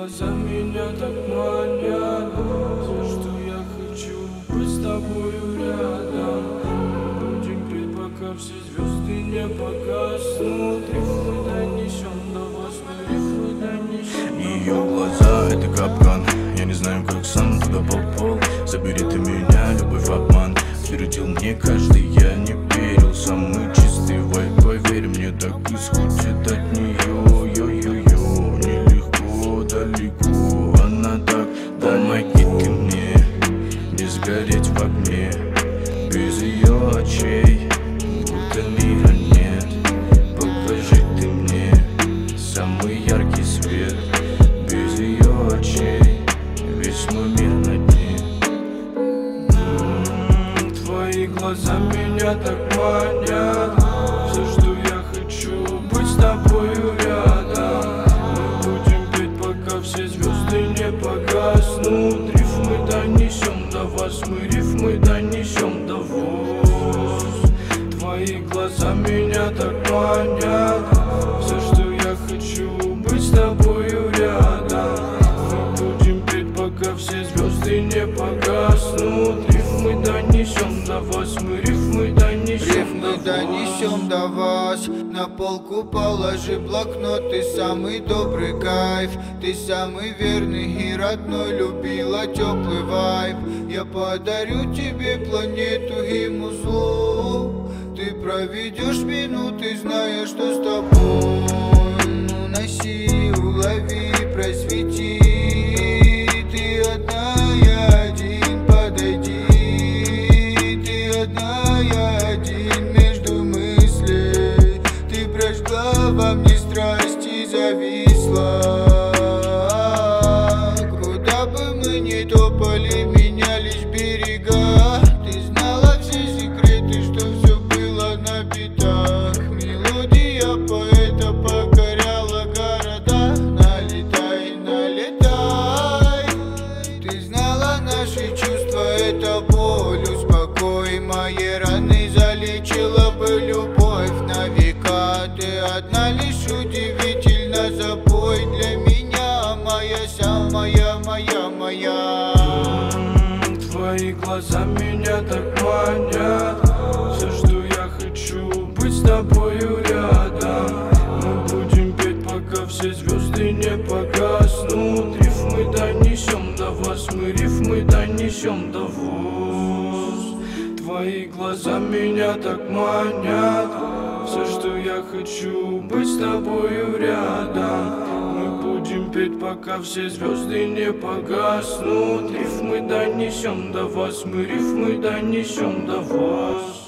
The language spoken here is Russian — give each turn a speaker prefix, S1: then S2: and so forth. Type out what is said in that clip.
S1: глаза меня так манят, все, что я хочу, быть с тобою рядом. Будем петь, пока все звезды не погаснут. Рифмы донесем до восьми, рифмы донесем.
S2: Ее глаза — это капкан, я не знаю, как сам туда попал. Забери ты меня, любовь обман твердил мне каждый, я не верил. Самый чистый вайб, поверь мне, так исходит от нее. Йо-йо-йо, нелегко, далеко, она так. Помоги ты мне не сгореть в огне, без ее очей будто мира нет. Покажи ты мне самый яркий свет, без ее очей весь мой мир на дне.
S1: Твои глаза меня так манят, все, что я хочу, быть с тобою рядом. Мы будем петь, пока все звезды не погаснут. Рифмы донесем до вас, мы рифмы донесем до вас. Твои глаза меня так манят, все, что я хочу, быть с тобою рядом. Мы будем петь, пока все звезды не погаснут. Рифмы донесем до вас, мы рифмы донесем до вас.
S3: Рифмы донесем до вас. На полку положи блокнот, ты самый добрый кайф, ты самый верный и родной, любила теплый вайб. Я подарю тебе планету и музло, ты проведешь минуты, зная, что с тобой. Уноси, улови, просвети, ты одна, я один, подойди. Ты одна, я один, между мыслей ты прожгла во мне страсть и зависла. Куда бы мы ни топали, менялись берега, ты знала все секреты, что все было на битах. Мелодия поэта покоряла города. Налетай, налетай, ты знала наши чувства, это боль. Успокой мои раны, залечила бы любовь на века. Ты одна лишь удивительно, забой для меня, моя самая, моя.
S1: Твои глаза меня так манят, все, что я хочу, быть с тобою рядом. Мы будем петь, пока все звезды не погаснут. Рифмы донесем до вас, мы рифмы донесем до вас. Твои глаза меня так манят, все, что я хочу, быть с тобою рядом. Мы будем петь, пока все звезды не погаснут. Рифмы донесем до вас, мы рифмы донесем до вас.